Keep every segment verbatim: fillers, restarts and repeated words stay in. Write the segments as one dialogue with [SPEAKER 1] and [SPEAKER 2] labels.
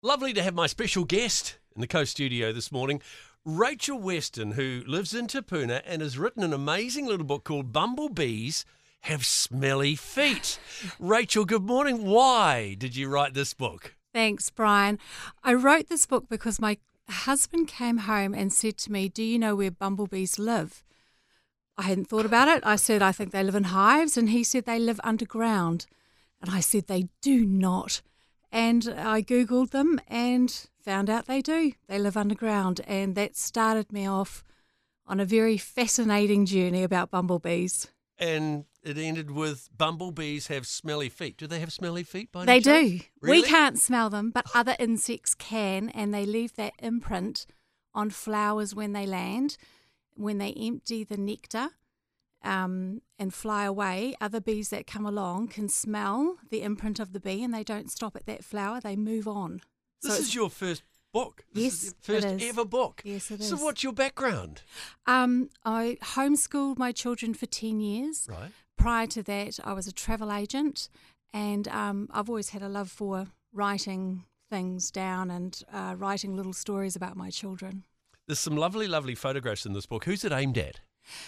[SPEAKER 1] Lovely to have my special guest in the Coast studio this morning, Rachel Weston, who lives in Te Puna and has written an amazing little book called Bumblebees Have Smelly Feet. Rachel, good morning. Why did you write this book?
[SPEAKER 2] Thanks, Brian. I wrote this book because my husband came home and said to me, "Do you know where bumblebees live?" I hadn't thought about it. I said, "I think they live in hives," and he said they live underground. And I said, "They do not." And I Googled them and found out they do. They live underground. And that started me off on a very fascinating journey about bumblebees.
[SPEAKER 1] And it ended with bumblebees have smelly feet. Do they have smelly feet by
[SPEAKER 2] They
[SPEAKER 1] any chance?
[SPEAKER 2] do.
[SPEAKER 1] Really?
[SPEAKER 2] We can't smell them, but other insects can, and they leave that imprint on flowers when they land. When they empty the nectar um, and fly away, other bees that come along can smell the imprint of the bee, and they don't stop at that flower. They move on.
[SPEAKER 1] This
[SPEAKER 2] So
[SPEAKER 1] is your first book. This
[SPEAKER 2] Yes,
[SPEAKER 1] is your
[SPEAKER 2] it
[SPEAKER 1] first
[SPEAKER 2] is.
[SPEAKER 1] ever book.
[SPEAKER 2] Yes, it
[SPEAKER 1] So
[SPEAKER 2] is.
[SPEAKER 1] what's your background?
[SPEAKER 2] Um, I homeschooled my children for ten years.
[SPEAKER 1] Right.
[SPEAKER 2] Prior to that, I was a travel agent, and um, I've always had a love for writing things down and uh, writing little stories about my children.
[SPEAKER 1] There's some lovely, lovely photographs in this book. Who's it aimed at?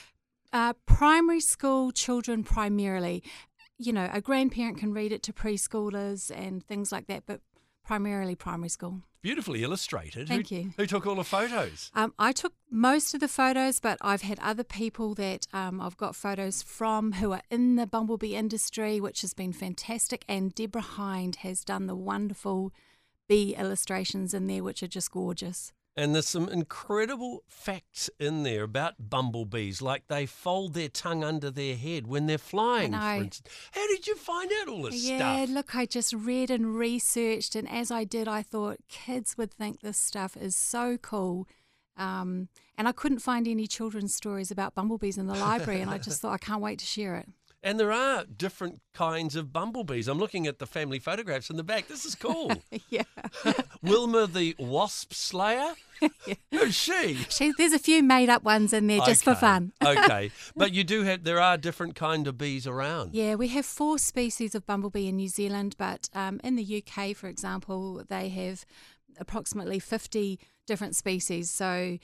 [SPEAKER 2] Uh, primary school children primarily. You know, a grandparent can read it to preschoolers and things like that, but primarily primary school.
[SPEAKER 1] Beautifully illustrated.
[SPEAKER 2] Thank
[SPEAKER 1] who,
[SPEAKER 2] you.
[SPEAKER 1] Who took all the photos?
[SPEAKER 2] Um, I took most of the photos, but I've had other people that um, I've got photos from who are in the bumblebee industry, which has been fantastic. And Deborah Hind has done the wonderful bee illustrations in there, which are just gorgeous.
[SPEAKER 1] And there's some incredible facts in there about bumblebees, like they fold their tongue under their head when they're flying,
[SPEAKER 2] I know.
[SPEAKER 1] for instance. How did you find out all this
[SPEAKER 2] Yeah,
[SPEAKER 1] stuff?
[SPEAKER 2] look, I just read and researched, and as I did, I thought kids would think this stuff is so cool. Um, and I couldn't find any children's stories about bumblebees in the library, and I just thought I can't wait to share it.
[SPEAKER 1] And there are different kinds of bumblebees. I'm looking at the family photographs in the back. This is cool.
[SPEAKER 2] Yeah.
[SPEAKER 1] Wilma the wasp slayer? Who's she?
[SPEAKER 2] She, there's a few made-up ones in there just for
[SPEAKER 1] Okay,
[SPEAKER 2] fun.
[SPEAKER 1] Okay. But you do have, there are different kind of bees around.
[SPEAKER 2] Yeah, we have four species of bumblebee in New Zealand, but um, in the U K, for example, they have approximately fifty different species. So,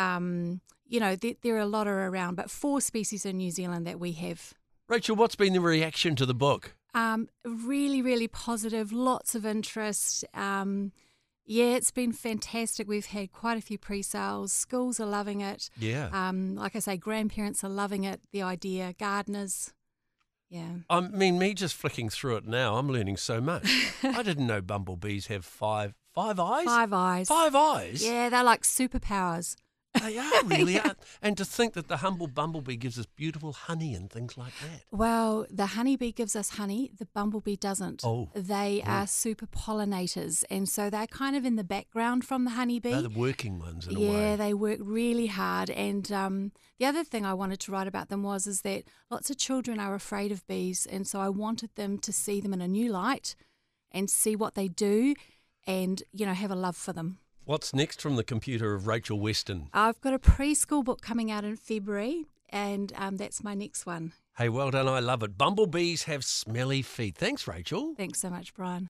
[SPEAKER 2] um, you know, there, there are a lot are around, but four species in New Zealand that we have.
[SPEAKER 1] Rachel, what's been the reaction to the book?
[SPEAKER 2] Um, really, really positive, lots of interest. Um, yeah, it's been fantastic. We've had quite a few pre-sales. Schools are loving it.
[SPEAKER 1] Yeah.
[SPEAKER 2] Um, like I say, grandparents are loving it, the idea, gardeners. Yeah.
[SPEAKER 1] I mean, me just flicking through it now, I'm learning so much. I didn't know bumblebees have five five eyes.
[SPEAKER 2] Five eyes.
[SPEAKER 1] Five eyes?
[SPEAKER 2] Yeah, they're like superpowers.
[SPEAKER 1] They are, really. Are. And to think that the humble bumblebee gives us beautiful honey and things like that.
[SPEAKER 2] Well, the honeybee gives us honey, the bumblebee doesn't.
[SPEAKER 1] Oh.
[SPEAKER 2] They
[SPEAKER 1] Yeah.
[SPEAKER 2] are super pollinators, and so they're kind of in the background from the honeybee.
[SPEAKER 1] They're the working ones in a
[SPEAKER 2] Yeah,
[SPEAKER 1] way.
[SPEAKER 2] they work really hard. And um, the other thing I wanted to write about them was is that lots of children are afraid of bees, and so I wanted them to see them in a new light and see what they do and, you know, have a love for them.
[SPEAKER 1] What's next from the computer of Rachel Weston?
[SPEAKER 2] I've got a preschool book coming out in February, and um, that's my next one.
[SPEAKER 1] Hey, well done. I love it. Bumblebees have smelly feet. Thanks, Rachel.
[SPEAKER 2] Thanks so much, Brian.